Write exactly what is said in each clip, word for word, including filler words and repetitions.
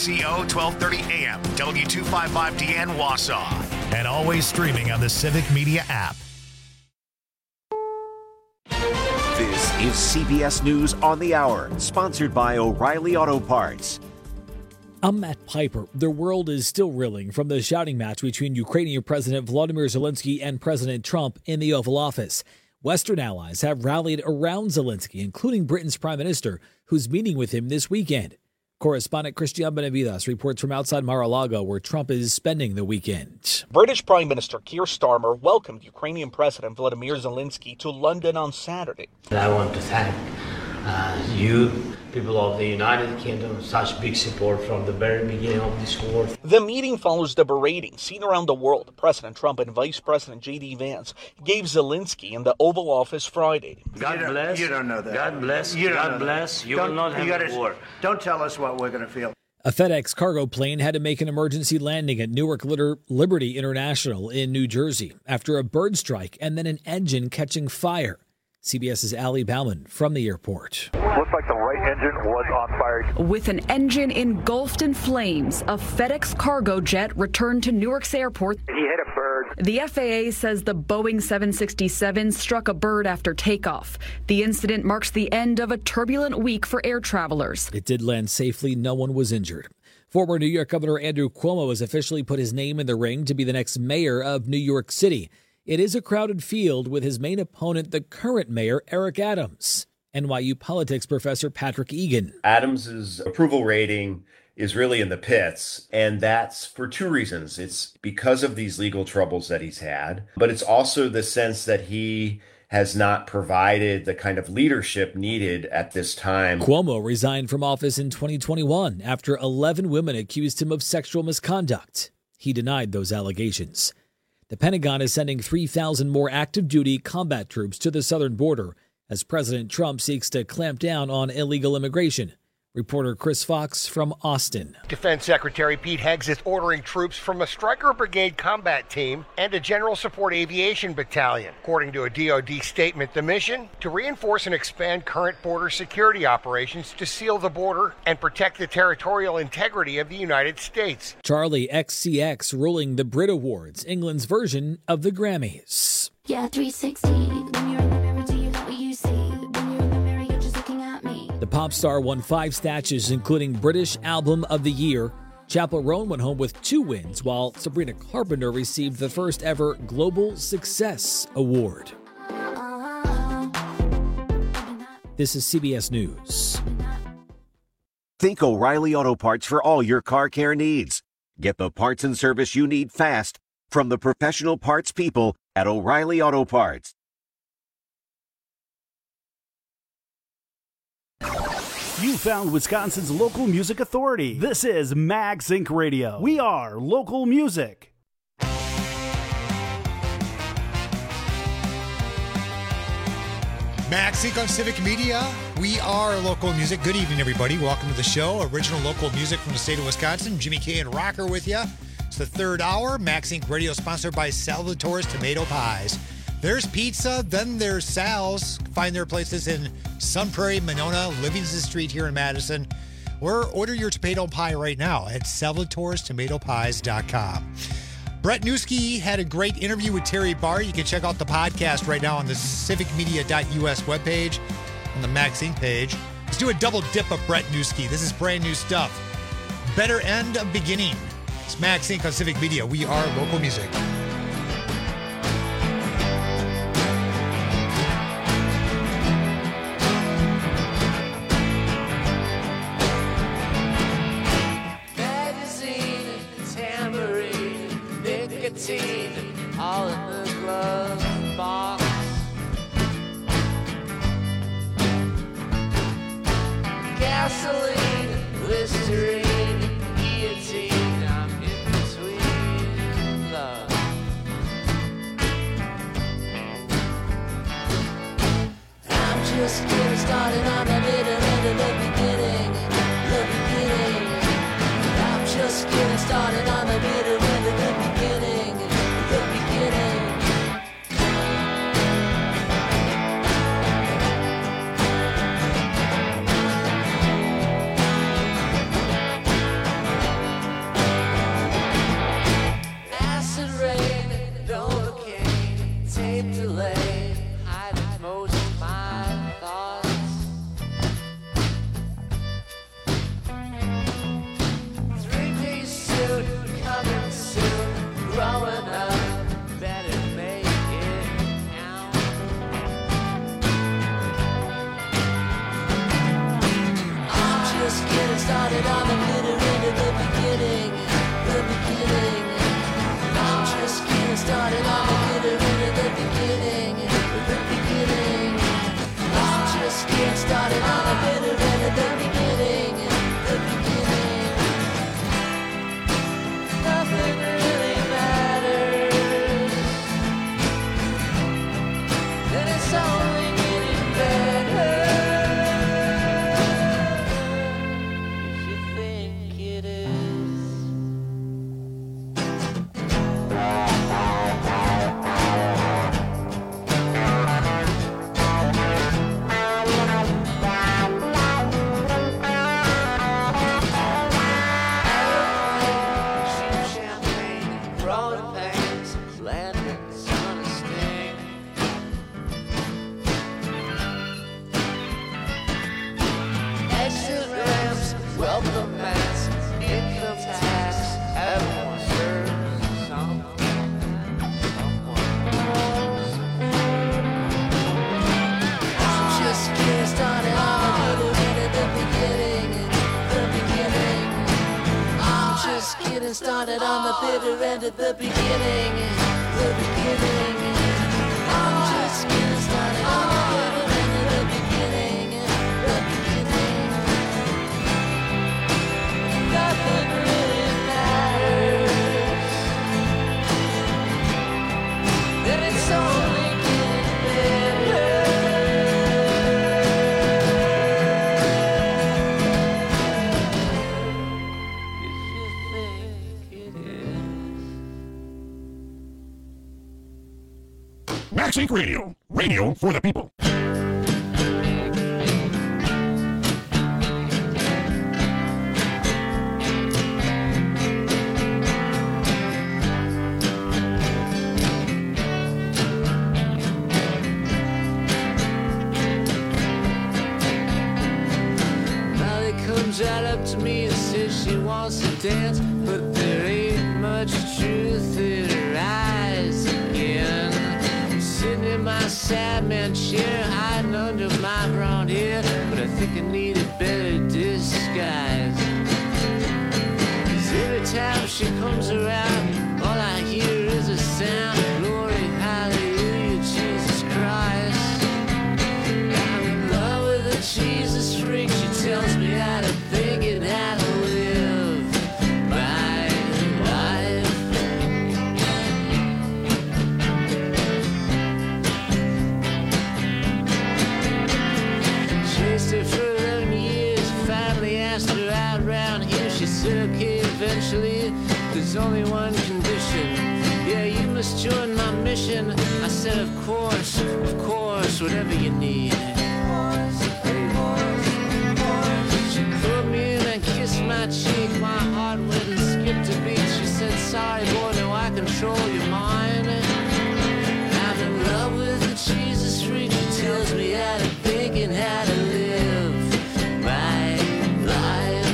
C O twelve thirty A M, W two fifty-five D N Wausau, and always streaming on the Civic Media app. This is C B S News on the Hour, sponsored by O'Reilly Auto Parts. I'm Matt Piper. The world is still reeling from the shouting match between Ukrainian President Volodymyr Zelensky and President Trump in the Oval Office. Western allies have rallied around Zelensky, including Britain's Prime Minister, who's meeting with him this weekend. Correspondent Christian Benavides reports from outside Mar-a-Lago, where Trump is spending the weekend. British Prime Minister Keir Starmer welcomed Ukrainian President Volodymyr Zelensky to London on Saturday. I want to thank uh, you, people of the United Kingdom, such big support from the very beginning of this war. The meeting follows the berating seen around the world. President Trump and Vice President J D Vance gave Zelensky in the Oval Office Friday. God you bless. You don't know that. God bless. You don't God know bless. That. You don't, will not have you gotta, a war. Don't tell us what we're going to feel. A FedEx cargo plane had to make an emergency landing at Newark Liberty International in New Jersey after a bird strike and then an engine catching fire. CBS's Ali Bauman from the airport. Looks like the right engine was on fire. With an engine engulfed in flames, a FedEx cargo jet returned to Newark's airport. He hit a bird. The F A A says the Boeing seven sixty-seven struck a bird after takeoff. The incident marks the end of a turbulent week for air travelers. It did land safely. No one was injured. Former New York Governor Andrew Cuomo has officially put his name in the ring to be the next mayor of New York City. It is a crowded field with his main opponent, the current mayor, Eric Adams. N Y U politics professor Patrick Egan. Adams's approval rating is really in the pits, and that's for two reasons. It's because of these legal troubles that he's had, but it's also the sense that he has not provided the kind of leadership needed at this time. Cuomo resigned from office in twenty twenty-one after eleven women accused him of sexual misconduct. He denied those allegations. The Pentagon is sending three thousand more active-duty combat troops to the southern border as President Trump seeks to clamp down on illegal immigration. Reporter Chris Fox from Austin. Defense Secretary Pete Heggs is ordering troops from a Stryker Brigade combat team and a General Support Aviation Battalion. According to a D O D statement, the mission to reinforce and expand current border security operations to seal the border and protect the territorial integrity of the United States. Charlie X C X ruling the Brit Awards, England's version of the Grammys. Yeah, three sixty. When you're in the mirror, do you know what you see? When you're in the mirror, you're just looking at me. The pop star won five statues, including British Album of the Year. Chappell Roan went home with two wins, while Sabrina Carpenter received the first ever Global Success Award. This is C B S News. Think O'Reilly Auto Parts for all your car care needs. Get the parts and service you need fast from the professional parts people at O'Reilly Auto Parts. You found Wisconsin's local music authority. This is MagSync Radio. We are local music. MagSync on Civic Media. We are local music. Good evening, everybody. Welcome to the show. Original local music from the state of Wisconsin. Jimmy K and Rocker with you. It's the third hour. MagSync Radio sponsored by Salvatore's Tomato Pies. There's pizza, then there's Sal's. Find their places in Sun Prairie, Monona, Livingston Street here in Madison. Or order your tomato pie right now at salvatores tomato pies dot com. Brett Newski had a great interview with Terry Barr. You can check out the podcast right now on the civic media dot U S webpage, on the MagSync page. Let's do a double dip of Brett Newski. This is brand new stuff. Better End of Beginning. It's MagSync on Civic Media. We are local music. All in the glove box. Gasoline, Listerine, guillotine. I'm in between love. I'm just getting started on the middle and the beginning, the beginning. I'm just getting started on the middle and the beginning. The beginning. just getting started on the bitter end of the beginning. The beginning. I'm just getting started on the bitter end of the beginning. The beginning. Nothing really matters. And it's only getting better. MaxInc Radio, radio for the people. Molly comes right up to me and says she wants to dance, but there ain't much truth in her eyes again. Sitting in my Sandman chair, hiding under my brown hair, but I think I need a better disguise. 'Cause every time she comes around, all I hear is a sound, glory, hallelujah, Jesus Christ. I'm in love with a Jesus freak, she tells me how to think and how to live my life. Chased her for eleven years, finally asked her out round here. She said, okay, eventually, there's only one condition. Yeah, you must join my mission. I said, of course, of course, whatever you need. She pulled me in and kissed my cheek. My heart went and skipped a beat. She said, sorry, boy, no, I control your mind. I'm in love with the Jesus freak. She tells me how to think and how to live my life.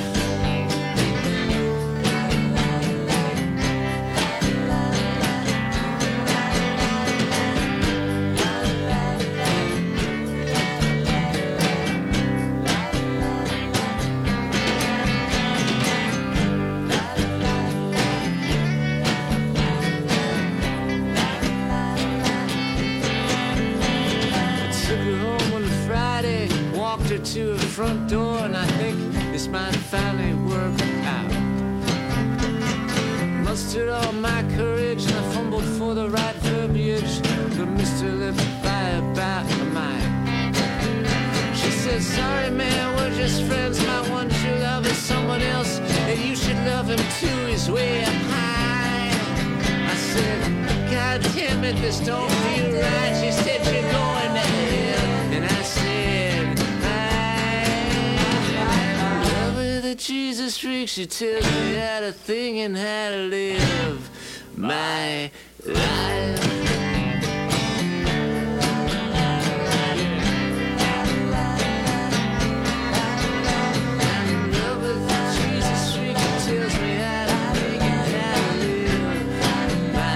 Took her home one Friday, walked her to her front door, and I think this might finally work out. Mustered all my courage, and I fumbled for the right verbiage, but Mister lipped by about a mile. She said, sorry man, we're just friends, my one true love is someone else, and you should love him too, he's way up high. I said, God damn it, this don't feel right. She said, you're going to hell. And I said, I'm in love with a Jesus freak. She tells me how to think and how to live my life. I'm in love with a Jesus freak. She tells me how to think and how to live my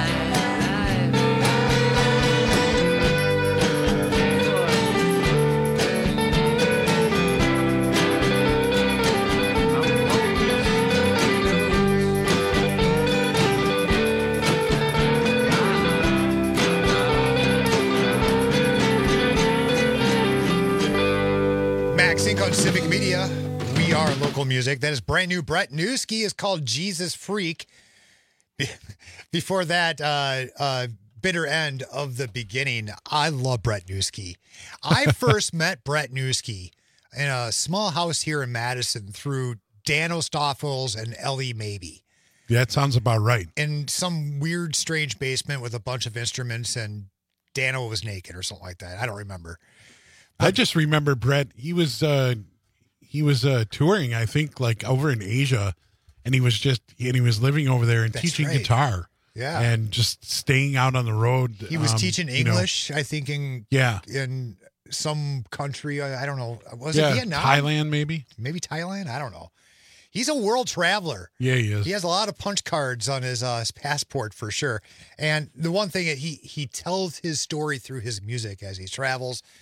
MaxInc on Civic Media. We are local music. That is brand new. Brett Newski is called Jesus Freak. Be- Before that, uh, uh, bitter end of the beginning. I love Brett Newski. I first met Brett Newski in a small house here in Madison through Dan O'Stoffels and Ellie Maybe. Yeah, that sounds about right. In some weird, strange basement with a bunch of instruments, and Dano was naked or something like that. I don't remember. I just remember Brett. He was uh, he was uh, touring, I think, like over in Asia, and he was just and he was living over there and That's teaching right. guitar. Yeah, and just staying out on the road. He was um, teaching you know. English, I think, in Yeah. in some country. I I don't know. Was Yeah, it Vietnam? Thailand, maybe. Maybe Thailand. I don't know. He's a world traveler. Yeah, he is. He has a lot of punch cards on his, uh, his passport for sure. And the one thing that he he tells his story through his music as he travels.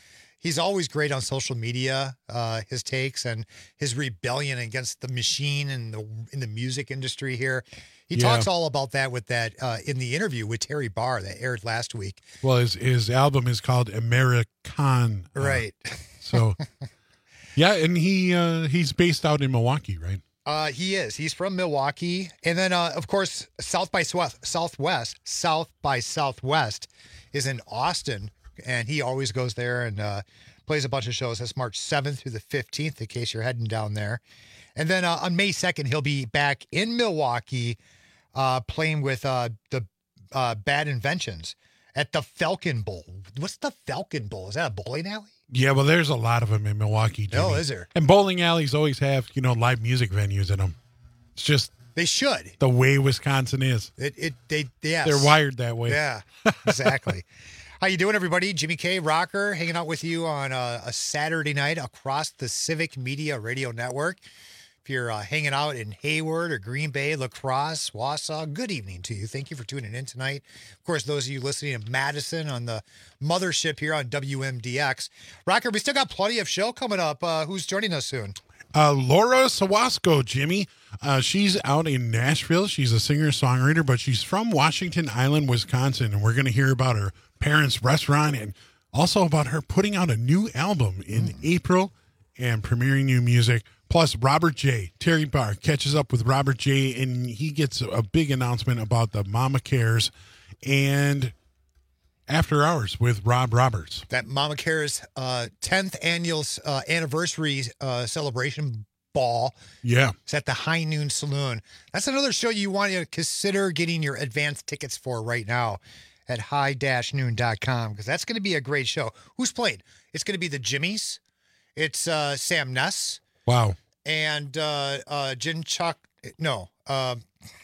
He's always great on social media, uh, his takes and his rebellion against the machine and the in the music industry here. He Yeah. talks all about that with that uh, in the interview with Terry Barr that aired last week. Well, his his album is called American. uh, Right. So, yeah, and he uh, he's based out in Milwaukee, right? Uh, he is. He's from Milwaukee. And then, uh, of course, South by South, Southwest, South by Southwest is in Austin. And he always goes there and uh, plays a bunch of shows. That's March seventh through the fifteenth, in case you're heading down there. And then uh, on May second, he'll be back in Milwaukee uh, playing with uh, the uh, Bad Inventions at the Falcon Bowl. What's the Falcon Bowl? Is that a bowling alley? Yeah, well, there's a lot of them in Milwaukee. Jimmy. Oh, is there? And bowling alleys always have, you know, live music venues in them. It's just They should. the way Wisconsin is. It, it, they, yes. They're wired that way. Yeah, exactly. How you doing, everybody? Jimmy K. Rocker hanging out with you on a, a Saturday night across the Civic Media Radio Network. If you're uh, hanging out in Hayward or Green Bay, La Crosse, Wausau, good evening to you. Thank you for tuning in tonight. Of course, those of you listening in Madison on the mothership here on W M D X. Rocker, we still got plenty of show coming up. Uh, who's joining us soon? Uh, Laura Sawasco, Jimmy. Uh, she's out in Nashville. She's a singer-songwriter, but she's from Washington Island, Wisconsin, and we're going to hear about her parents' restaurant and also about her putting out a new album in mm. April and premiering new music. Plus, Robert J. Terry Barr catches up with Robert J., and he gets a big announcement about the Mama Cares and After Hours with Rob Roberts. That Mama Cares uh, tenth annual uh, anniversary uh, celebration ball. Yeah. It's at the High Noon Saloon. That's another show you want to consider getting your advance tickets for right now at high dash noon dot com, because that's going to be a great show. Who's playing? It's going to be the Jimmies. It's uh, Sam Ness. Wow. And uh, uh, Jin Chuck. No. Uh,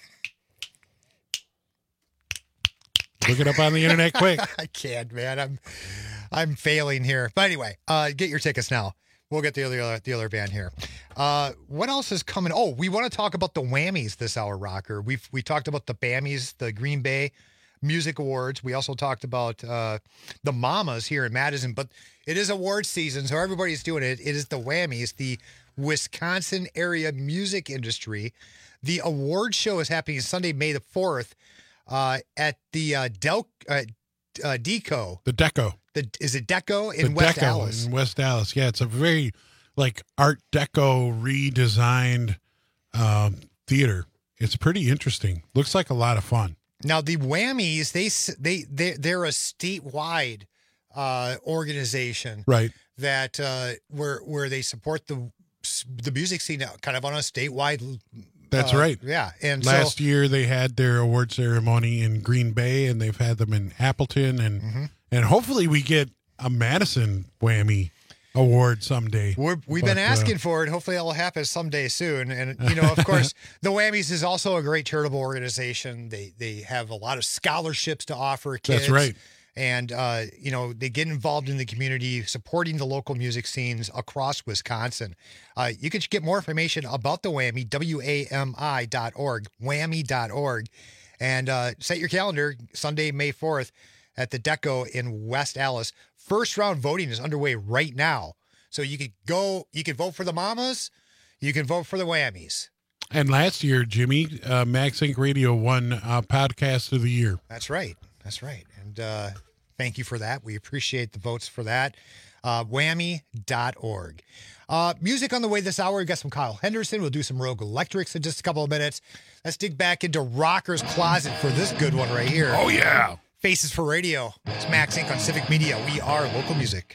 Look it up on the internet quick. I can't, man. I'm I'm failing here. But anyway, uh, get your tickets now. We'll get the other the other band here. Uh, what else is coming? Oh, we want to talk about the Whammies this hour, Rocker. We've we talked about the Bammies, the Green Bay Music Awards. We also talked about uh, the Mamas here in Madison. But it is award season, so everybody's doing it. It is the Whammies, the Wisconsin area music industry. The award show is happening Sunday, May the fourth, uh, at the uh, Del uh, uh, Deco. The Deco. The is it Deco in the West Deco Dallas? in West Dallas. Yeah, it's a very like Art Deco redesigned um, theater. It's pretty interesting. Looks like a lot of fun. Now the Whammies, they they they they're a statewide uh, organization, right? That uh, where where they support the the music scene kind of on a statewide. That's uh, right. Yeah, and last so, year they had their award ceremony in Green Bay, and they've had them in Appleton, and mm-hmm. and hopefully we get a Madison Whammy award someday. We're, we've but, been asking uh, for it. Hopefully it'll happen someday soon. And, you know, of course, the Whammies is also a great charitable organization. They they have a lot of scholarships to offer kids. That's right. And, uh, you know, they get involved in the community, supporting the local music scenes across Wisconsin. Uh, you can get more information about the Whammy, W A M I dot org, whammy dot org. And uh, set your calendar, Sunday, May fourth, at the Deco in West Allis. First round voting is underway right now. So you could go, you could vote for the Mamas, you can vote for the Whammies. And last year, Jimmy, uh, Max Inc Radio won uh, Podcast of the Year. That's right. That's right. And uh, thank you for that. We appreciate the votes for that. Uh, whammy dot org. Uh, music on the way this hour. We've got some Kyle Henderson. We'll do some Rogue Electrics in just a couple of minutes. Let's dig back into Rocker's Closet for this good one right here. Oh, yeah. Faces for Radio. It's Max Incorporated on Civic Media. We are local music.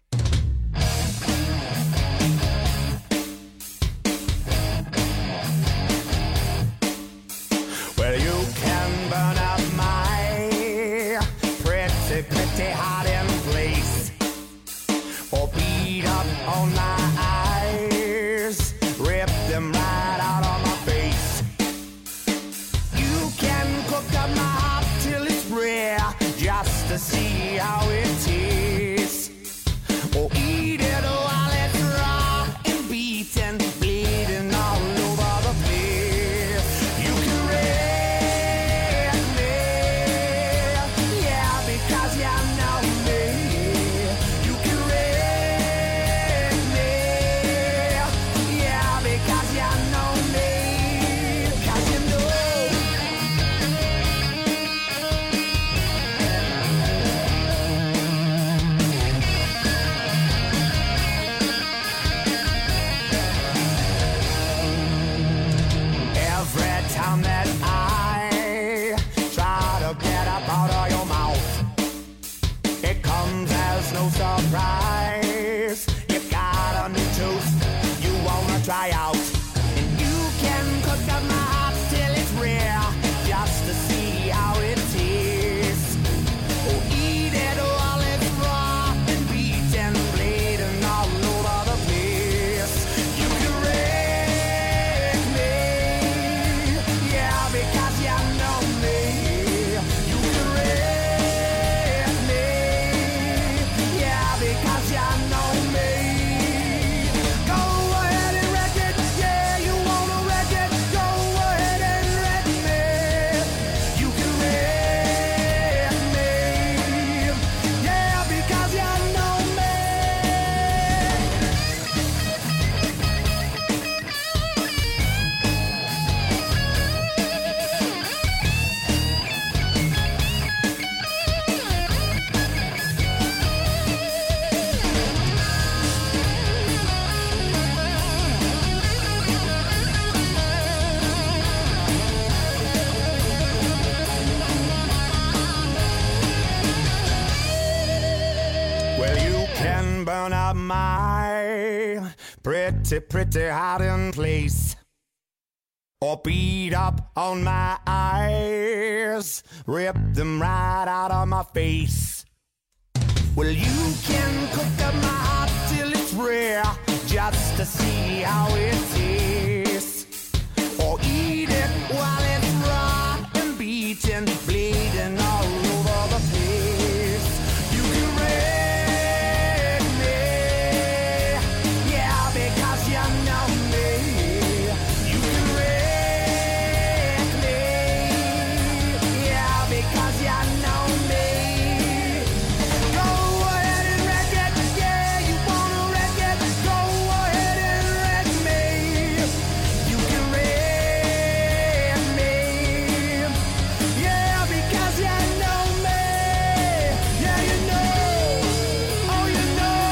Well, you can burn up my pretty, pretty hot in place, or beat up on my eyes, rip them right out on my face. You can cook up my heart till it's rare, just to see how it tastes. sound that I try to get up out of your mouth. It comes as no surprise. You got a new tooth you wanna try out. And you can cook up my heart till it's rare, just to see how it tastes. Oh, eat it while it's raw and beaten, bleeding all over the place. You can wreck me, yeah, because you know me. You can wreck me, yeah, because you know me. Go ahead and wreck it, yeah, you wanna wreck it. Go ahead and wreck me. You can wreck me, yeah, because you know me. Well, you can burn up my pretty, pretty hiding place, or beat up on my eyes, rip them right out of my face. Well, you can cook up my heart till it's rare, just to see how it tastes, or eat it while it's raw and beaten, bleeding all over the place. You can wreck me, yeah, because you know me. You can wreck me, yeah, because you know me. Go ahead and wreck it, yeah, you wanna wreck it. Go ahead and wreck me. You can wreck me, yeah, because you know me. Yeah, you know, oh, you know.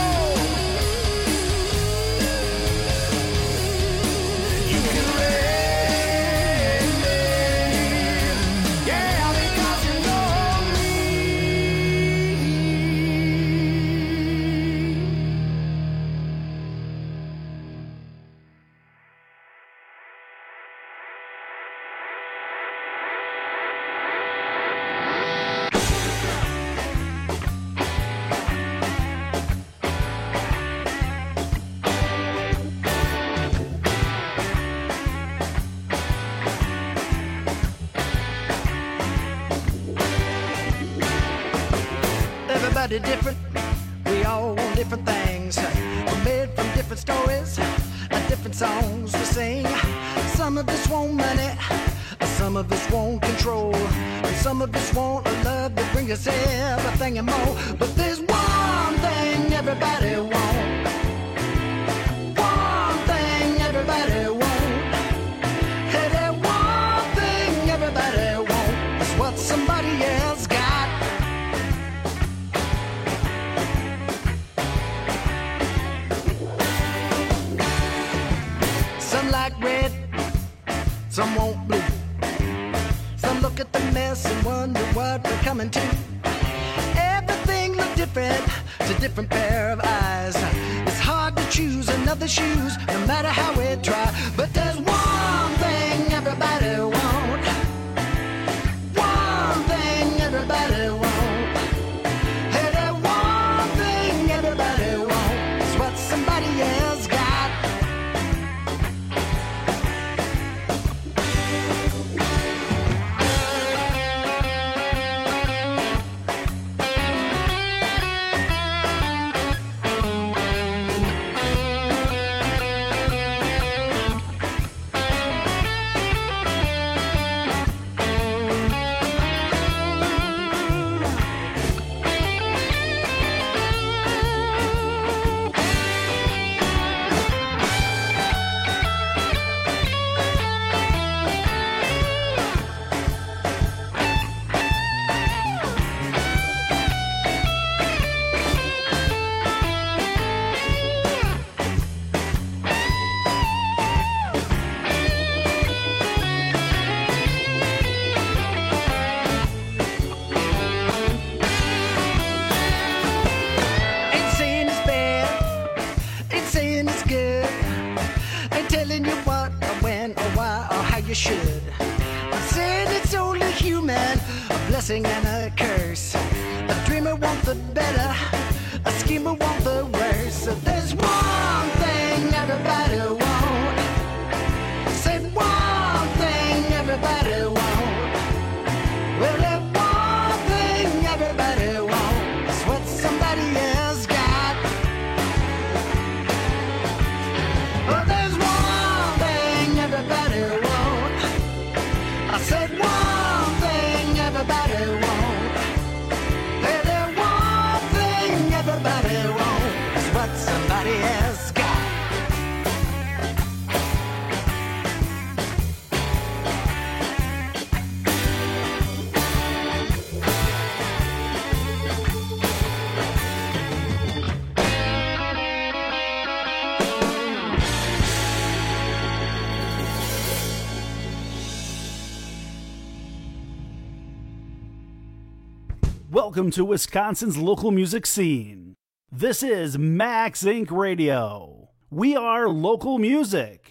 You can wreck me, yeah, because you know me. Everybody different, we all want different things. We're made from different stories, and different songs to sing. Some of us want money, some of us want control, and some of us want a love that brings us everything and more. But there's one thing everybody wants, one thing everybody wants. Hey, that one thing everybody wants is what somebody else got. Some like red, some want blue. Some look at the mess and wonder what we're coming to. Everything look different to different pair of eyes. It's hard to choose another shoes, no matter how we try. But there's one thing everybody want, one thing everybody want. Hey, that one thing everybody want is what somebody else got. should. I said it's only human, a blessing and a curse. A dreamer wants the better, a schemer wants the worse. So there's one thing everybody wants. Say one thing everybody wants. Well, that one thing everybody wants is what somebody else got. Well, there's one thing everybody wants. I said one thing everybody wants. Well, that one thing everybody wants is what somebody else got. Welcome to Wisconsin's local music scene. This is Max Inc Radio. We are local music.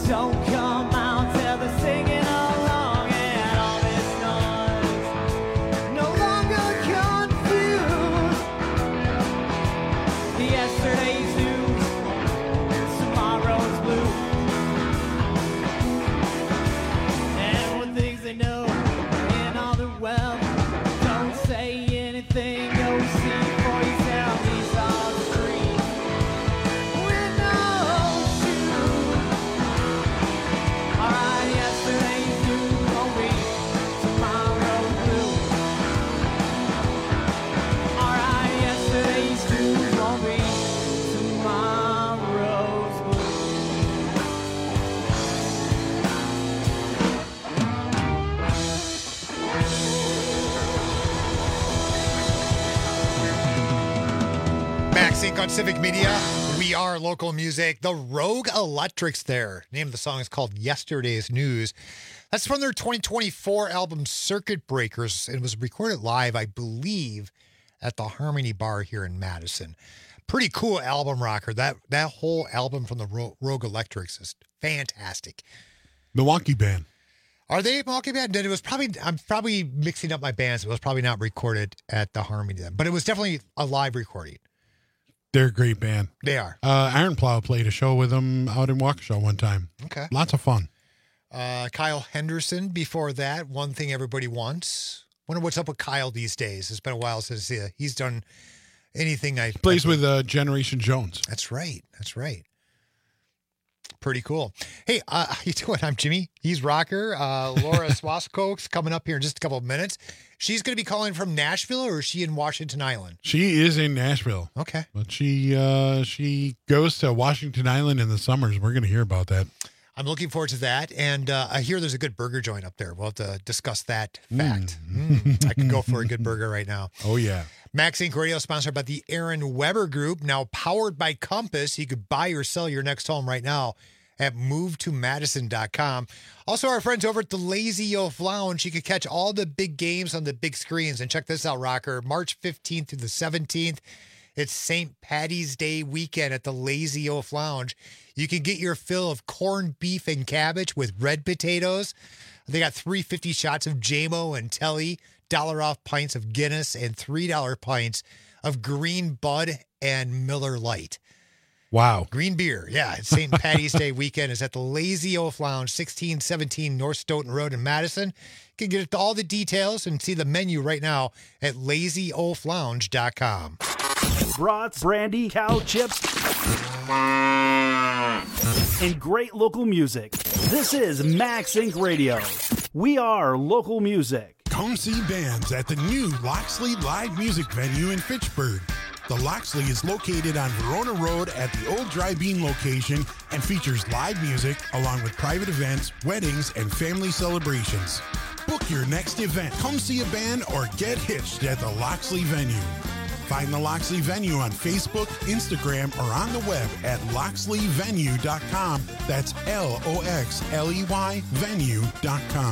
Don't come out till they're singing along, and all this noise no longer confused. Yesterday's news, tomorrow's blue, and one things they know in all the well, don't say anything, go see for yourself. These are the streets with no shoes. Alright, yesterday's news won't be tomorrow's blue. Alright, yesterday's news won't be tomorrow's blue. Max Inc on Civic Media. We are local music. The Rogue Electrics there. Name of the song is called Yesterday's News. That's from their twenty twenty-four album Circuit Breakers. It was recorded live, I believe, at the Harmony Bar here in Madison. Pretty cool album, rocker. That that whole album from the Ro- Rogue Electrics is fantastic. Milwaukee band. Are they a Milwaukee band? Then it was probably, I'm probably mixing up my bands. It was probably not recorded at the Harmony then, but it was definitely a live recording. They're a great band. They are. Uh, Iron Plow played a show with them out in Waukesha one time. Okay. Lots of fun. Uh, Kyle Henderson before that. One Thing Everybody Wants. Wonder what's up with Kyle these days. It's been a while since uh, he's done anything. I Plays I, with uh, Generation Jones. That's right. That's right. Pretty cool. Hey, uh, how you doing? I'm Jimmy. He's Rocker. Uh, Laura Swasko's coming up here in just a couple of minutes. She's going to be calling from Nashville, or is she in Washington Island? She is in Nashville. Okay. But she uh, she goes to Washington Island in the summers. We're going to hear about that. I'm looking forward to that. And uh, I hear there's a good burger joint up there. We'll have to discuss that fact. Mm. Mm, I could go for a good burger right now. Oh, yeah. Max Inc Radio sponsored by the Aaron Weber Group, now powered by Compass. You could buy or sell your next home right now at move to madison dot com. Also, our friends over at the Lazy Oaf Lounge, you can catch all the big games on the big screens. And check this out, Rocker. March fifteenth through the seventeenth, it's Saint Patty's Day weekend at the Lazy Oaf Lounge. You can get your fill of corned beef and cabbage with red potatoes. They got three fifty shots of J M O and Telly, dollar off pints of Guinness, and three dollar pints of Green Bud and Miller Lite. Wow. Green beer. Yeah. It's Saint Patty's Day weekend. Is at the Lazy Oaf Lounge, sixteen seventeen North Stoughton Road in Madison. You can get all the details and see the menu right now at lazy oaf lounge dot com. Brats, brandy, cow chips, and great local music. This is Max Inc Radio. We are local music. Come see bands at the new Loxley Live Music Venue in Fitchburg. The Loxley is located on Verona Road at the old Dry Bean location and features live music along with private events, weddings, and family celebrations. Book your next event. Come see a band or get hitched at the Loxley venue. Find the Loxley venue on Facebook, Instagram, or on the web at loxley venue dot com. That's L O X L E Y venue dot com.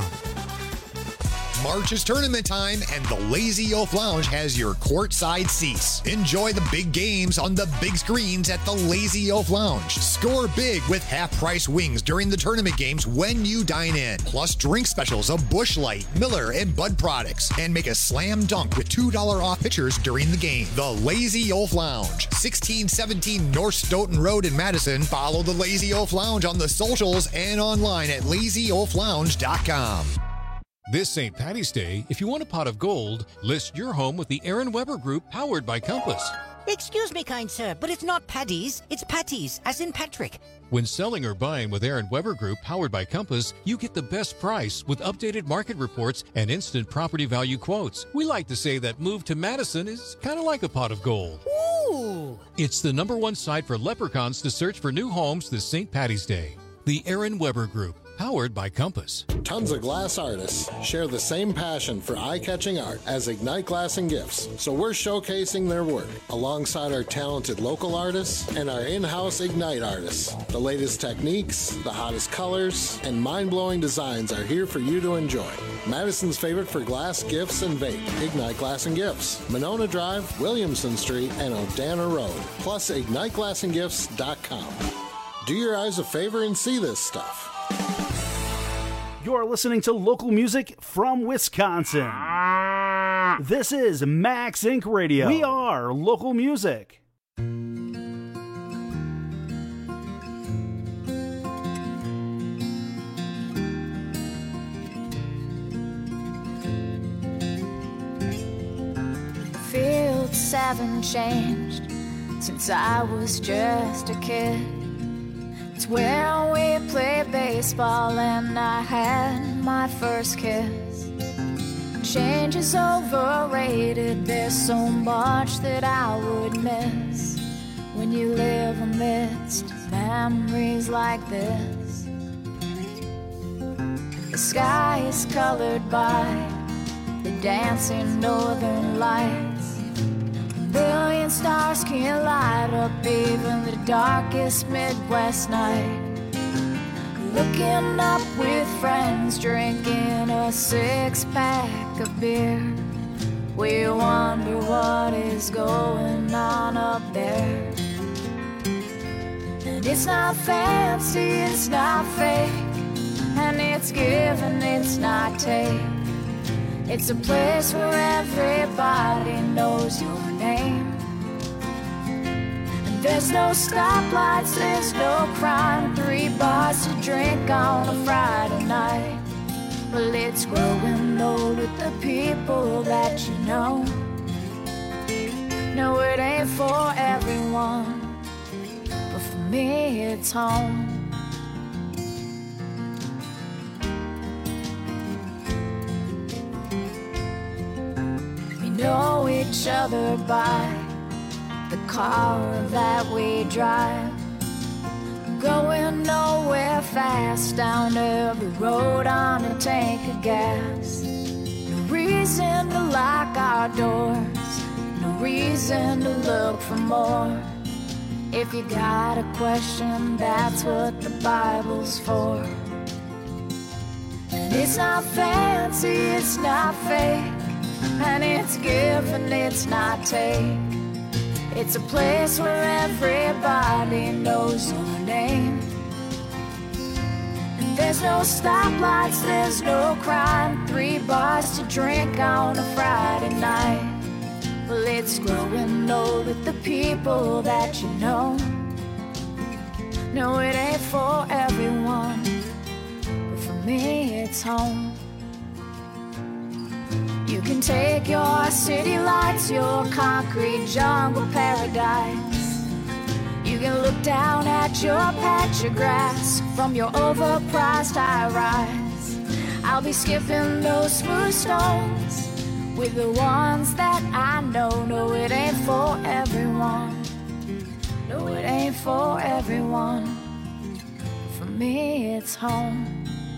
March is tournament time, and the Lazy Oaf Lounge has your courtside seats. Enjoy the big games on the big screens at the Lazy Oaf Lounge. Score big with half-price wings during the tournament games when you dine in. Plus drink specials of Busch Light, Miller, and Bud products. And make a slam dunk with two dollars off pitchers during the game. The Lazy Oaf Lounge, sixteen seventeen North Stoughton Road in Madison. Follow the Lazy Oaf Lounge on the socials and online at lazy oaf lounge dot com. This Saint Patty's Day, if you want a pot of gold, list your home with the Aaron Weber Group, powered by Compass. Excuse me, kind sir, but it's not Paddy's, it's Patty's, as in Patrick. When selling or buying with Aaron Weber Group, powered by Compass, you get the best price with updated market reports and instant property value quotes. We like to say that Move to Madison is kind of like a pot of gold. Ooh! It's the number one site for leprechauns to search for new homes this Saint Patty's Day. The Aaron Weber Group, powered by Compass. Tons of glass artists share the same passion for eye-catching art as Ignite Glass and Gifts, so we're showcasing their work alongside our talented local artists and our in-house Ignite artists. The latest techniques, the hottest colors, and mind-blowing designs are here for you to enjoy. Madison's favorite for glass, gifts, and vape, Ignite Glass and Gifts. Monona Drive, Williamson Street, and Odana Road. Plus, ignite glass and gifts dot com. Do your eyes a favor and see this stuff. You're listening to local music from Wisconsin. This is Max Incorporated. Radio. We are local music. Fields haven't changed since I was just a kid. It's where we played baseball and I had my first kiss. Change is overrated, there's so much that I would miss when you live amidst memories like this. The sky is colored by the dancing northern lights. A billion stars can light up even the darkest Midwest night. Looking up with friends, drinking a six-pack of beer. We wonder what is going on up there. And it's not fancy, it's not fake, and it's give and it's not take. It's a place where everybody knows your name. There's no stoplights, there's no crime, three bars to drink on a Friday night. Well, it's growing old with the people that you know. No, it ain't for everyone, but for me it's home. We know each other by the car that we drive, going nowhere fast down every road on a tank of gas. No reason to lock our doors, no reason to look for more. If you got a question, that's what the Bible's for. And it's not fancy, it's not fake, and it's give and it's not take. It's a place where everybody knows your name. And there's no stoplights, there's no crime, three bars to drink on a Friday night. Well, it's growing old with the people that you know. No, it ain't for everyone, but for me it's home. You can take your city lights, your concrete jungle paradise. You can look down at your patch of grass from your overpriced high rise. I'll be skipping those smooth stones with the ones that I know. No, it ain't for everyone. No, it ain't for everyone. For me, it's home.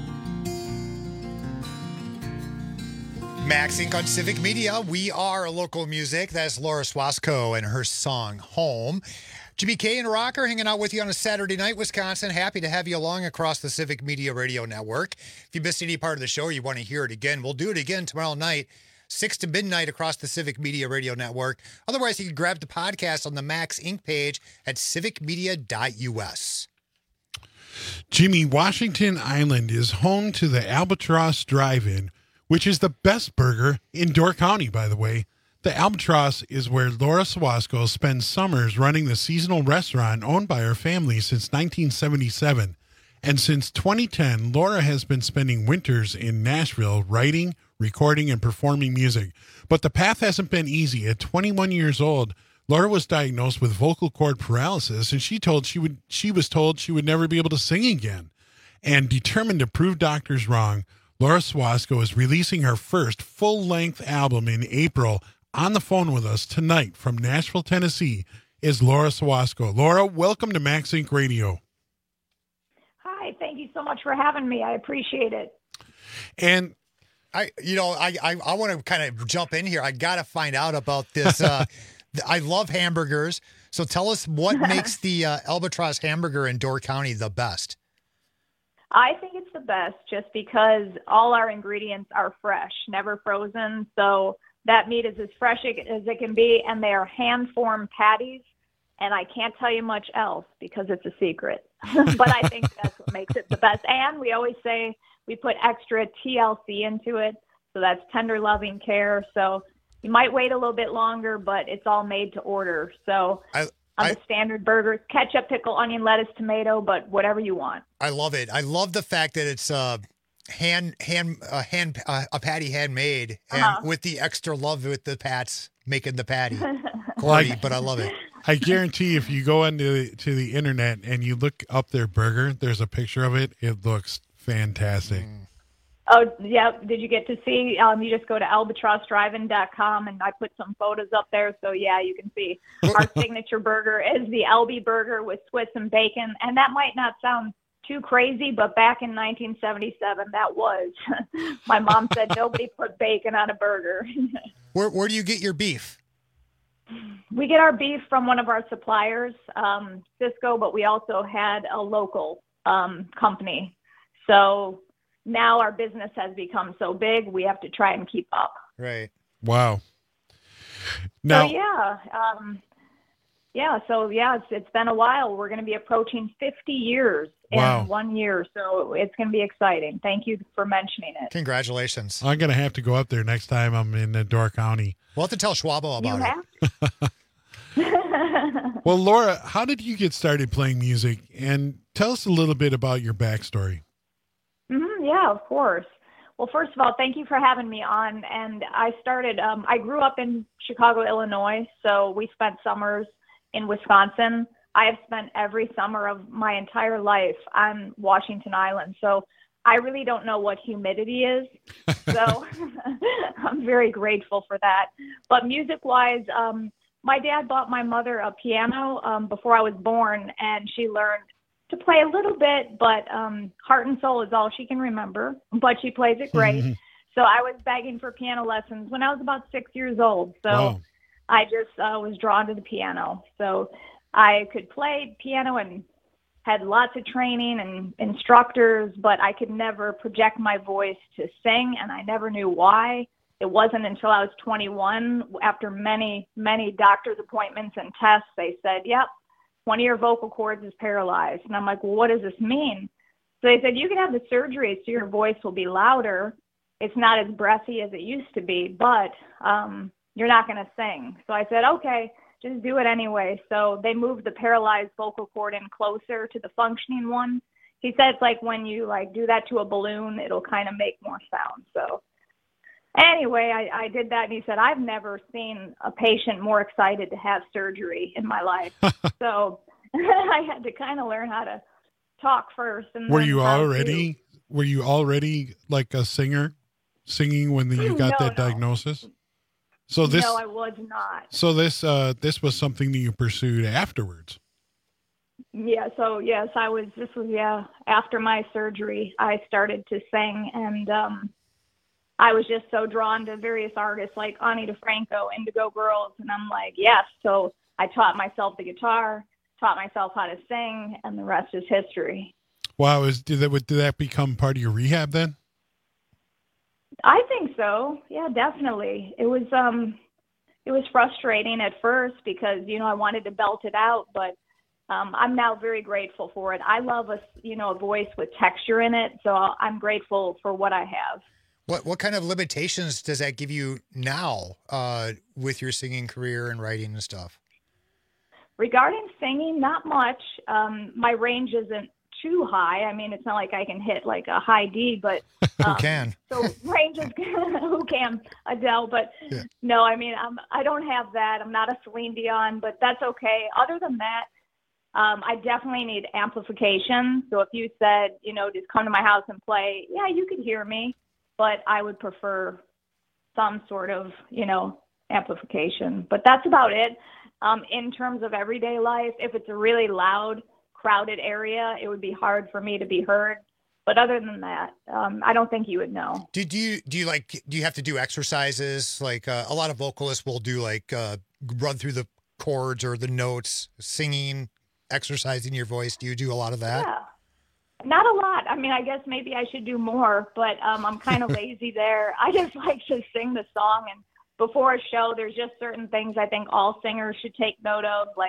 Max Inc on Civic Media. We are local music. That's Laura Swasco and her song Home. Jimmy K and Rocker hanging out with you on a Saturday night, Wisconsin. Happy to have you along across the Civic Media Radio Network. If you missed any part of the show or you want to hear it again, we'll do it again tomorrow night, six to midnight across the Civic Media Radio Network. Otherwise, you can grab the podcast on the Max Inc page at civic media dot u s. Jimmy, Washington Island is home to the Albatross Drive-In, which is the best burger in Door County, by the way. The Albatross is where Laura Swasco spends summers running the seasonal restaurant owned by her family since nineteen seventy-seven. And since twenty ten, Laura has been spending winters in Nashville writing, recording, and performing music. But the path hasn't been easy. At twenty-one years old, Laura was diagnosed with vocal cord paralysis, and she told she would she was told she would never be able to sing again. And determined to prove doctors wrong, Laura Swasco is releasing her first full-length album in April. On the phone with us tonight from Nashville, Tennessee, is Laura Swasco. Laura, welcome to Max Inc Radio. Hi, thank you so much for having me. I appreciate it. And I, you know, I I, I want to kind of jump in here. I got to find out about this. Uh, I love hamburgers. So tell us what makes the uh, Albatross hamburger in Door County the best. I think it's the best just because all our ingredients are fresh, never frozen. So that meat is as fresh as it can be, and they are hand-formed patties, and I can't tell you much else because it's a secret. but I think that's what makes it the best. And we always say we put extra T L C into it, so that's tender loving care. So you might wait a little bit longer, but it's all made to order. So I, on I, the standard burgers, ketchup, pickle, onion, lettuce, tomato, but whatever you want. I love it. I love the fact that it's uh, hand hand uh, hand uh, a patty handmade, and Uh-huh. with the extra love with the Pats making the patty. Like- Corny, but I love it. I guarantee if you go into to the internet and you look up their burger, there's a picture of it. It looks fantastic. Mm. Oh, yeah. Did you get to see? Um, you just go to albatross driving dot com, and I put some photos up there. So, yeah, you can see our signature burger is the L B burger with Swiss and bacon. And that might not sound too crazy, but back in nineteen seventy-seven, that was. My mom said nobody put bacon on a burger. Where where do you get your beef? We get our beef from one of our suppliers, um, Cisco, but we also had a local um, company. So now our business has become so big, we have to try and keep up. Right. Wow. Now, so yeah, um, yeah. So yeah, it's it's been a while. We're going to be approaching fifty years Wow. in one year, so it's going to be exciting. Thank you for mentioning it. Congratulations. I'm going to have to go up there next time I'm in uh, Door County. We'll have to tell Schwabo You about have it. Well, Laura, how did you get started playing music? And tell us a little bit about your backstory. Mm-hmm, yeah, of course. Well, first of all, thank you for having me on. And I started, um, I grew up in Chicago, Illinois, so we spent summers in Wisconsin. I have spent every summer of my entire life on Washington Island, so I really don't know what humidity is. So I'm very grateful for that. But music-wise, um, my dad bought my mother a piano um, before I was born, and she learned to play a little bit, but um, heart and soul is all she can remember, but she plays it great. So I was begging for piano lessons when I was about six years old. So Wow. I just uh, was drawn to the piano. So I could play piano and had lots of training and instructors, but I could never project my voice to sing, and I never knew why. It wasn't until I was twenty-one, after many, many doctor's appointments and tests, they said, yep, one of your vocal cords is paralyzed. And I'm like, well, what does this mean? So they said, you can have the surgery so your voice will be louder. It's not as breathy as it used to be, but um, you're not going to sing. So I said, okay, just do it anyway. So they moved the paralyzed vocal cord in closer to the functioning one. He said it's like when you like do that to a balloon, it'll kind of make more sound. So anyway, I, I did that, and he said, I've never seen a patient more excited to have surgery in my life. So I had to kind of learn how to talk first. And Were then you how to- already were you already like a singer, singing when you got No, that no. diagnosis? So this No, I was not. so this uh this was something that you pursued afterwards. Yeah, so yes, I was, this was, yeah, after my surgery, I started to sing, and um, I was just so drawn to various artists like Ani DeFranco, Indigo Girls, and I'm like, yes. So I taught myself the guitar, taught myself how to sing, and the rest is history. Wow, is did that did that become part of your rehab then? I think so. Yeah, definitely. It was, um, it was frustrating at first because, you know, I wanted to belt it out, but Um, I'm now very grateful for it. I love a, you know, a voice with texture in it, so I'm grateful for what I have. What what kind of limitations does that give you now uh, with your singing career and writing and stuff? Regarding singing, not much. Um, my range isn't too high. I mean, it's not like I can hit like a high D, but Who um, can? So range is who can Adele, but Yeah. no, I mean, I'm, I don't have that. I'm not a Celine Dion, but that's okay. Other than that, um, I definitely need amplification. So if you said, you know, just come to my house and play, yeah, you could hear me, but I would prefer some sort of, you know, amplification. But that's about it. Um, in terms of everyday life, if it's a really loud, crowded area, it would be hard for me to be heard. But other than that, um, I don't think you would know. Do, do you do you like do you have to do exercises like uh, a lot of vocalists will do like uh, run through the chords or the notes, singing, exercising your voice? Do you do a lot of that? Yeah, not a lot. I mean, I guess maybe I should do more, but um, I'm kind of lazy there. I just like to sing the song, and before a show, there's just certain things I think all singers should take note of, like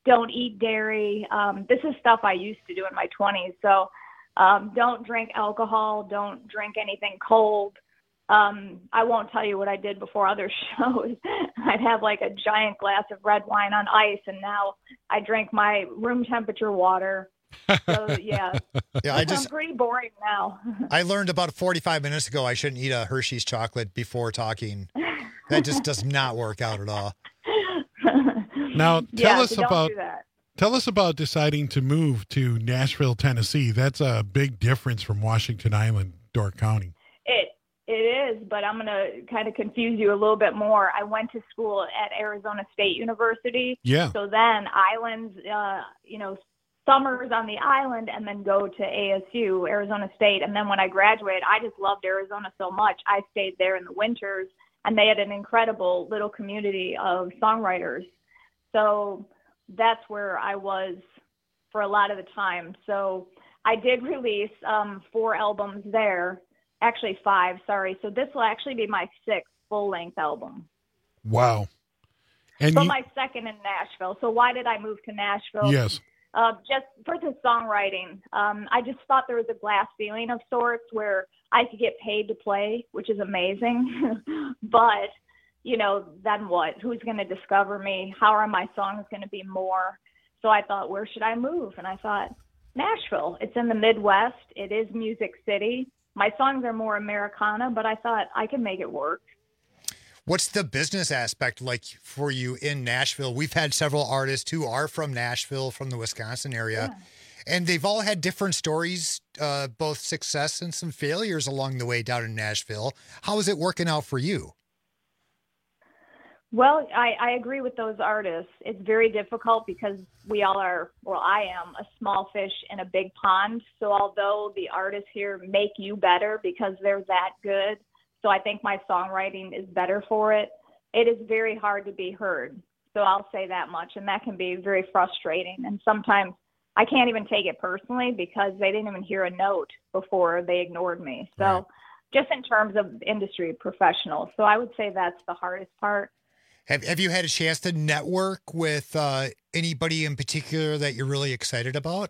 don't eat dairy. Um, this is stuff I used to do in my twenties. So um, don't drink alcohol. Don't drink anything cold. Um, I won't tell you what I did before other shows. I'd have like a giant glass of red wine on ice, and now I drink my room temperature water. So yeah, yeah, I just I'm pretty boring now. I learned about forty-five minutes ago I shouldn't eat a Hershey's chocolate before talking. That just does not work out at all. Now tell yeah, us so don't about do that. tell us about deciding to move to Nashville, Tennessee. That's a big difference from Washington Island, Door County. It it is, but I'm going to kind of confuse you a little bit more. I went to school at Arizona State University. Yeah. So then islands, uh, you know, summers on the island, and then go to A S U, Arizona State. And then when I graduated, I just loved Arizona so much. I stayed there in the winters, and they had an incredible little community of songwriters. So that's where I was for a lot of the time. So I did release um, four albums there. Actually five, sorry. So this will actually be my sixth full-length album. Wow. And but you, my second in Nashville. So why did I move to Nashville? yes. Uh, just for the songwriting. Um, I just thought there was a glass ceiling of sorts where I could get paid to play, which is amazing. But, you know, then what? Who's going to discover me? How are my songs going to be more? So I thought, where should I move? And I thought, Nashville. It's in the Midwest. It is Music City. My songs are more Americana, but I thought I could make it work. What's the business aspect like for you in Nashville? We've had several artists who are from Nashville, from the Wisconsin area, yeah. and they've all had different stories, uh, both success and some failures along the way down in Nashville. How is it working out for you? Well, I, I agree with those artists. It's very difficult because we all are, well, I am a small fish in a big pond. So although the artists here make you better because they're that good, so I think my songwriting is better for it, it is very hard to be heard. So I'll say that much. And that can be very frustrating. And sometimes I can't even take it personally because they didn't even hear a note before they ignored me. So right. Just in terms of industry professionals. So I would say that's the hardest part. Have Have you had a chance to network with uh, anybody in particular that you're really excited about?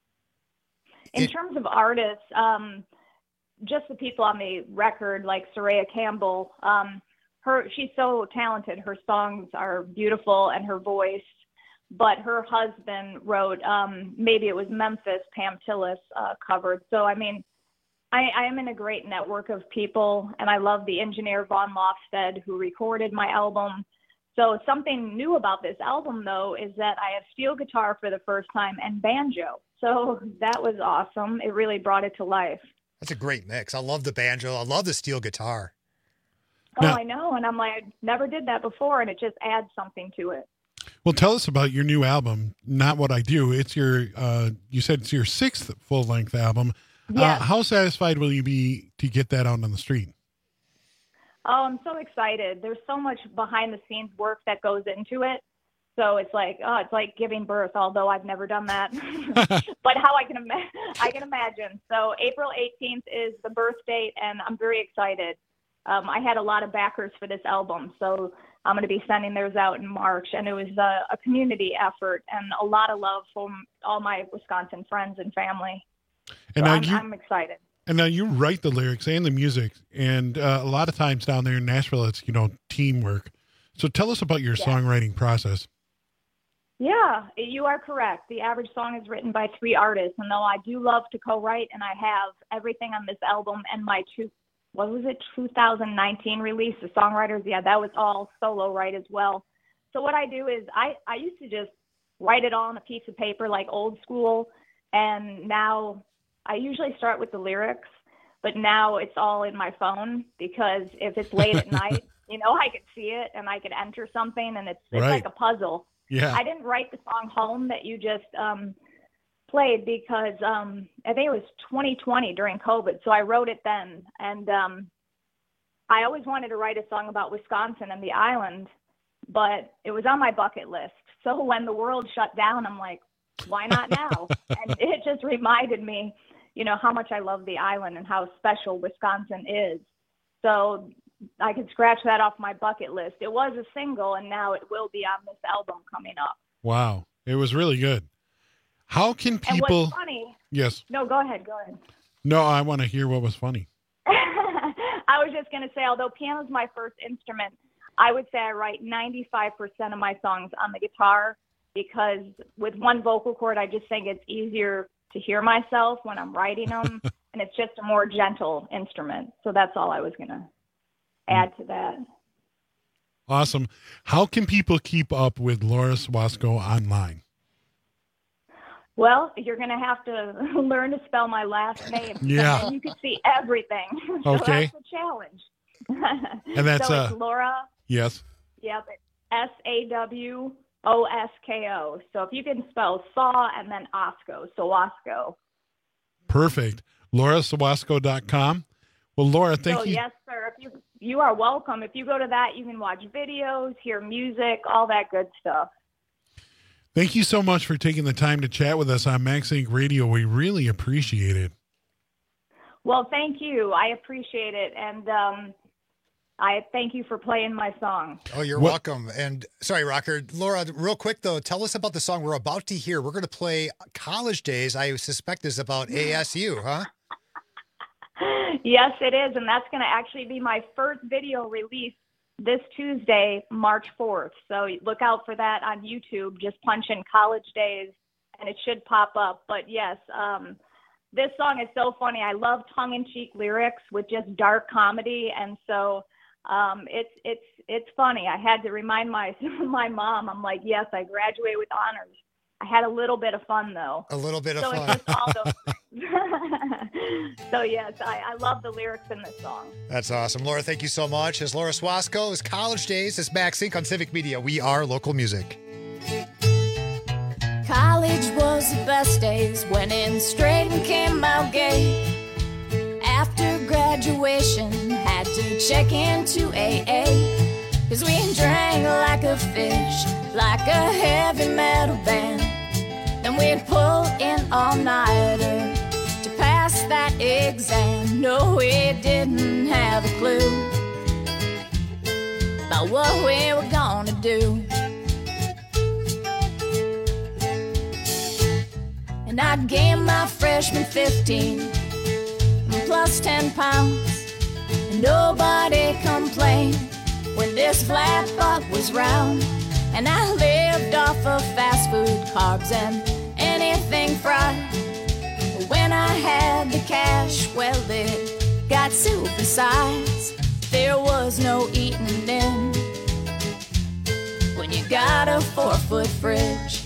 In it, terms of artists, um, just the people on the record, like Soraya Campbell, um, her she's so talented. Her songs are beautiful and her voice. But her husband wrote, um, maybe it was Memphis, Pam Tillis uh, covered. So, I mean, I, I am in a great network of people, and I love the engineer Vaughn Lofsted who recorded my album. So something new about this album, though, is that I have steel guitar for the first time and banjo. So that was awesome. It really brought it to life. That's a great mix. I love the banjo. I love the steel guitar. Oh, now, I know. And I'm like, I never did that before, and it just adds something to it. Well, tell us about your new album, Not What I Do. It's your, uh, you said it's your sixth full-length album. Yes. Uh, how satisfied will you be to get that out on the street? Oh, I'm so excited. There's so much behind the scenes work that goes into it. So it's like, oh, it's like giving birth, although I've never done that. But how I can, ima- I can imagine. So April eighteenth is the birth date, and I'm very excited. Um, I had a lot of backers for this album, so I'm going to be sending theirs out in March. And it was a, a community effort and a lot of love from all my Wisconsin friends and family. And so now I'm, you, I'm excited. And now you write the lyrics and the music, and uh, a lot of times down there in Nashville, it's, you know, teamwork. So tell us about your yeah. songwriting process. Yeah, you are correct. The average song is written by three artists, and though I do love to co-write, and I have everything on this album and my two, what was it, two thousand nineteen release, the songwriters, yeah, that was all solo write as well. So what I do is I, I used to just write it all on a piece of paper like old school, and now I usually start with the lyrics, but now it's all in my phone because if it's late at night, you know, I could see it and I could enter something, and it's, it's right. like a puzzle. Yeah. I didn't write the song Home that you just um, played because um, I think it was twenty twenty during COVID. So I wrote it then. And um, I always wanted to write a song about Wisconsin and the island, but it was on my bucket list. So when the world shut down, I'm like, why not now? And it just reminded me, you know, how much I love the island and how special Wisconsin is. So I could scratch that off my bucket list. It was a single, and now it will be on this album coming up. Wow. It was really good. How can And people? what's funny? Yes. No, go ahead. Go ahead. No, I want to hear what was funny. I was just going to say, although piano is my first instrument, I would say I write ninety-five percent of my songs on the guitar because with one vocal cord, I just think it's easier to hear myself when I'm writing them, and it's just a more gentle instrument. So that's all I was going to add to that. Awesome. How can people keep up with Laura Swasco online? Well, you're going to have to learn to spell my last name. Yeah. And you can see everything. So Okay. that's a challenge. And that's, so uh, it's Laura. Yes. Yep. S A W O S K O. So if you can spell saw and then Osco, so Osco. Perfect. Laura Swasco dot com. Well, Laura, thank so, you. yes, sir. If you you are welcome. If you go to that, you can watch videos, hear music, all that good stuff. Thank you so much for taking the time to chat with us on Max Inc Radio. We really appreciate it. Well, thank you. I appreciate it. And um, I thank you for playing my song. Oh, you're What- welcome. And sorry, Rocker. Laura, real quick, though, tell us about the song we're about to hear. We're going to play College Days. I suspect is about A S U, huh? Yes, it is. And that's going to actually be my first video release this Tuesday, March fourth. So look out for that on YouTube. Just punch in College Days and it should pop up. But yes, um, this song is so funny. I love tongue-in-cheek lyrics with just dark comedy. And so um, it's, it's, it's funny. I had to remind my, my mom, I'm like, yes, I graduated with honors. I had a little bit of fun though. A little bit of so fun. It's just all those things. So yes, I, I love the lyrics in this song. That's awesome. Laura, thank you so much. As Laura Swasco is College Days. It's Max Inc on Civic Media. We are local music. College was the best days, went in straight and came out gay. After graduation, had to check into A A. Cause we drank like a fish, like a heavy metal band. Then we'd pull in all-nighter to pass that exam. No, we didn't have a clue about what we were gonna do. And I'd gain my freshman fifteen plus ten pounds. And nobody complained when this flat butt was round. And I lived off of fast food, carbs, and anything fried. But when I had the cash, well, it got supersized. There was no eating then when you got a four-foot fridge.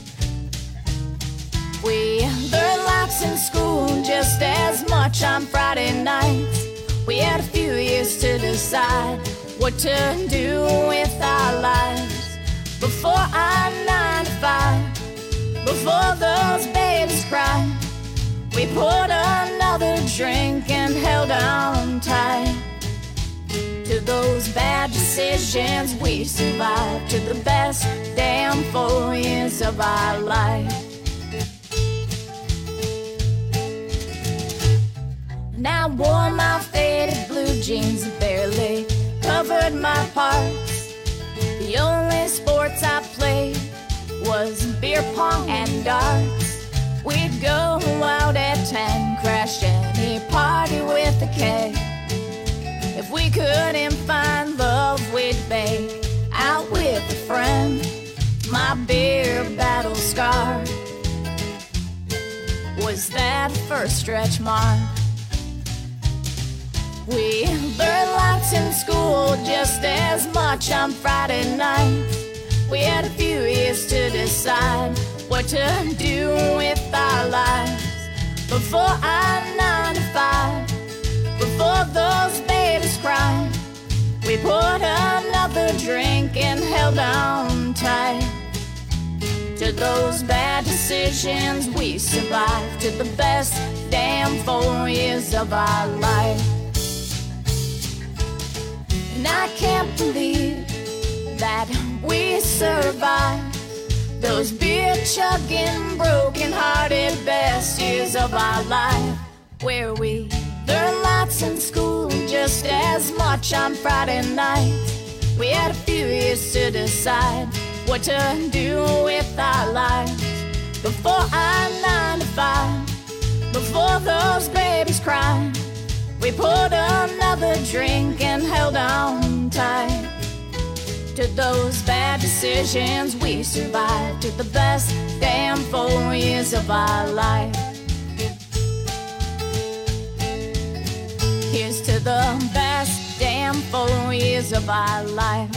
We learned lots in school, just as much on Friday nights. We had a few years to decide what to do with our lives. Before our nine to five, before those babies cried, we poured another drink and held on tight to those bad decisions. We survived to the best damn four years of our life. And I wore my faded blue jeans that barely covered my parts. The only sports I played was beer pong and darts. We'd go out at ten, crash any party with a keg. If we couldn't find love, we'd bake out with a friend. My beer battle scar was that first stretch mark. We learned lots in school, just as much on Friday nights. We had a few years to decide what to do with our lives. Before our nine to five, before those babies cried, we poured another drink and held on tight to those bad decisions. We survived to the best damn four years of our life. And I can't believe that we survived those beer-chugging, broken-hearted best years of our life, where we learned lots in school, just as much on Friday nights. We had a few years to decide what to do with our lives. before our nine to five, before those babies cried. We poured another drink and held on tight. To those bad decisions we survived. To the best damn four years of our life. Here's to the best damn four years of our life.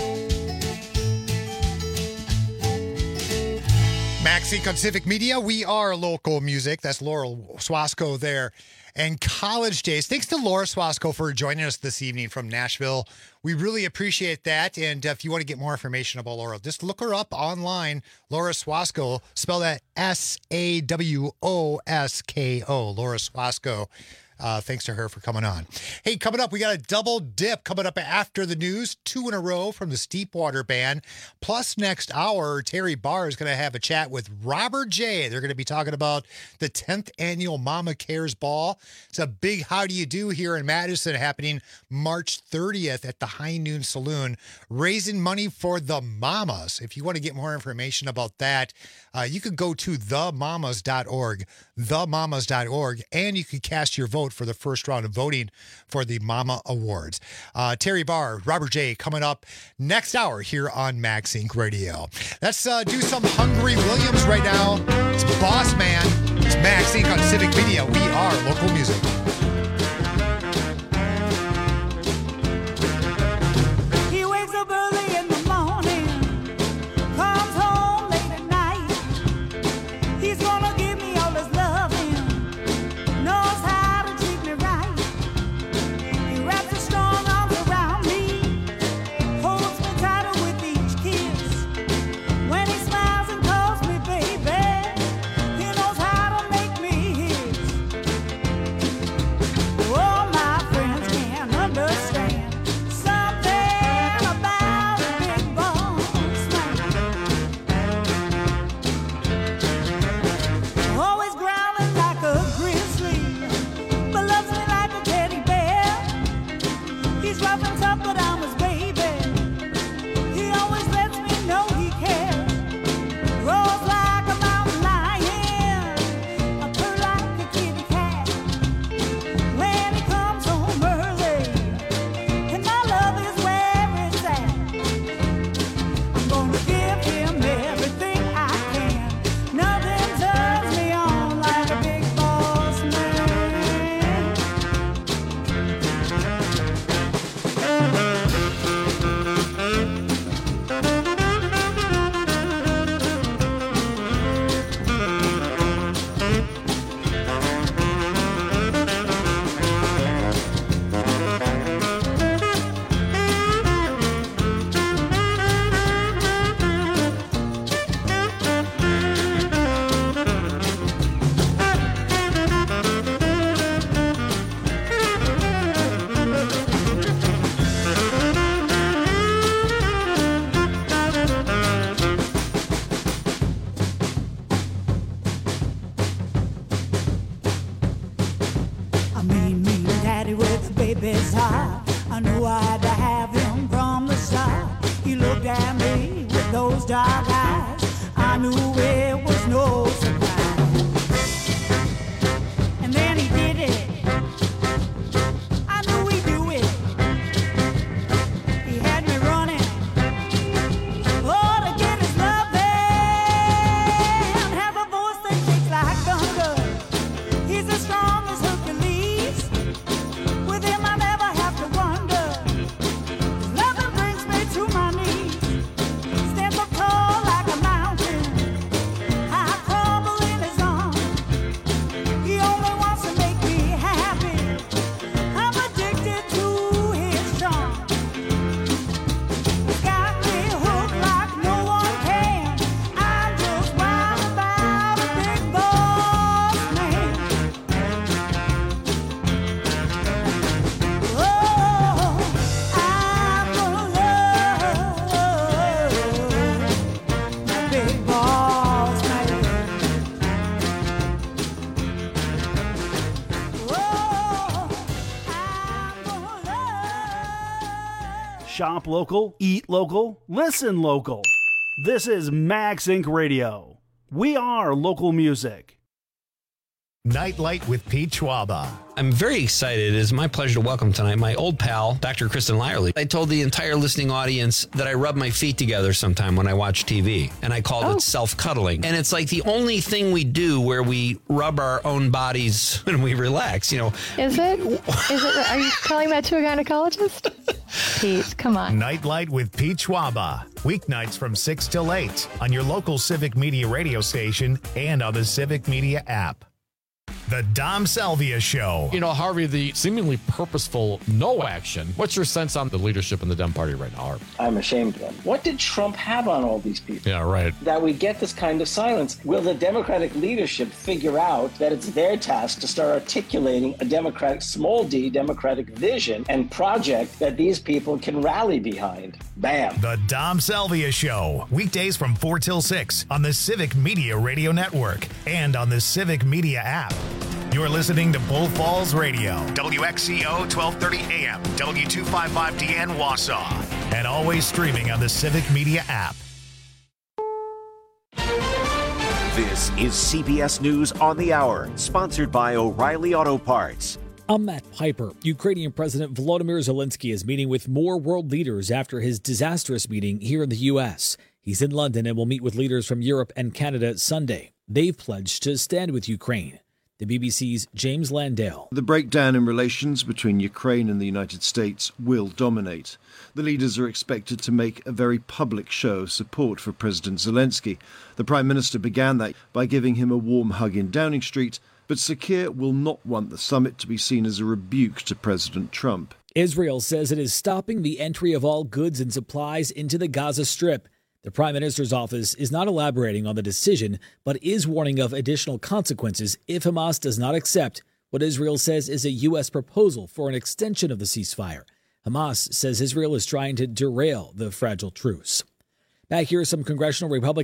Maxink on Civic Media. We are local music. That's Laurel Swasco there. And College Days. Thanks to Laura Swasco for joining us this evening from Nashville. We really appreciate that. And if you want to get more information about Laura, just look her up online. Laura Swasco. Spell that S A W O S K O. Laura Swasco. Uh, thanks to her for coming on. Hey, coming up, we got a double dip coming up after the news, two in a row from the Steepwater Band. Plus, next hour, Terry Barr is going to have a chat with Robert J. They're going to be talking about the tenth annual Mama Cares Ball. It's a big how do you do here in Madison happening March thirtieth at the High Noon Saloon, raising money for the mamas. If you want to get more information about that, uh, you could go to the mamas dot org, the mamas dot org, and you can cast your vote for the first round of voting for the Mama Awards. Uh, Terry Barr, Robert J. coming up next hour here on Maxink Radio. Let's uh, do some Hungry Williams right now. It's Boss Man. It's Maxink on Civic Media. We are local music. He wakes up early in the morning, comes home late at night. He's gonna give me all his loving, knows how to treat me right. He wraps his strong arms around me, holds me tighter with each kiss. When he smiles and calls me baby, he knows how to make me his. Oh, my friends can't understand something about a big boss man. Always growling like a grizzly, but loves me like a teddy bear. He's rough and tough, but I'm his baby. He always lets me know he cares. Rolls like a mountain lion, I purr like a kitty cat. When he comes home early, and my love is where it's at, I'm gonna give him everything I can. Nothing turns me on like a big boss man. A mean, mean daddy with a baby's heart. I knew I had to have him from the start. He looked at me with those dark eyes. I knew it was no surprise. And then he did it. I knew he'd do it. He had me running. Oh, to get his love and have a voice that shakes like thunder. He's as strong as Hercules. With him I never have to wonder. His loving brings me to my knees. Stands up tall like a mountain. I crumble in his arms. He only wants to make me happy. I'm addicted to his charm. He's got me hooked like no one can. I'm just wild about a big boss man. Oh, I'm gonna love my big boss man. Oh, I'm gonna love. Shop local, eat local, listen local. This is Maxink Radio. We are local music. Nightlight with Pete Schwaba. I'm very excited. It is my pleasure to welcome tonight my old pal, Doctor Kristen Lyerly. I told the entire listening audience that I rub my feet together sometime when I watch T V, and I called oh. it self-cuddling. And it's like the only thing we do where we rub our own bodies when we relax, you know. Is it? Is it? Are you telling that to a gynecologist? Pete, come on. Nightlight with Pete Schwaba. Weeknights from six till eight on your local Civic Media radio station and on the Civic Media app. The Dom Salvia Show. You know, Harvey, the seemingly purposeful no action. What's your sense on the leadership in the Dem Party right now, Harvey? I'm ashamed of them. What did Trump have on all these people? Yeah, right. That we get this kind of silence. Will the Democratic leadership figure out that it's their task to start articulating a Democratic, small d, Democratic vision and project that these people can rally behind? Bam. The Dom Salvia Show. Weekdays from four till six on the Civic Media Radio Network and on the Civic Media app. You're listening to Bull Falls Radio, W X C O twelve thirty A M, W two fifty-five D N Wausau, and always streaming on the Civic Media app. This is C B S News on the Hour, sponsored by O'Reilly Auto Parts. I'm Matt Piper. Ukrainian President Volodymyr Zelensky is meeting with more world leaders after his disastrous meeting here in the U S. He's in London and will meet with leaders from Europe and Canada Sunday. They've pledged to stand with Ukraine. The B B C's James Landale. The breakdown in relations between Ukraine and the United States will dominate. The leaders are expected to make a very public show of support for President Zelensky. The Prime Minister began that by giving him a warm hug in Downing Street, but Sir Keir will not want the summit to be seen as a rebuke to President Trump. Israel says it is stopping the entry of all goods and supplies into the Gaza Strip. The Prime Minister's office is not elaborating on the decision, but is warning of additional consequences if Hamas does not accept what Israel says is a U S proposal for an extension of the ceasefire. Hamas says Israel is trying to derail the fragile truce. Back here, some congressional Republicans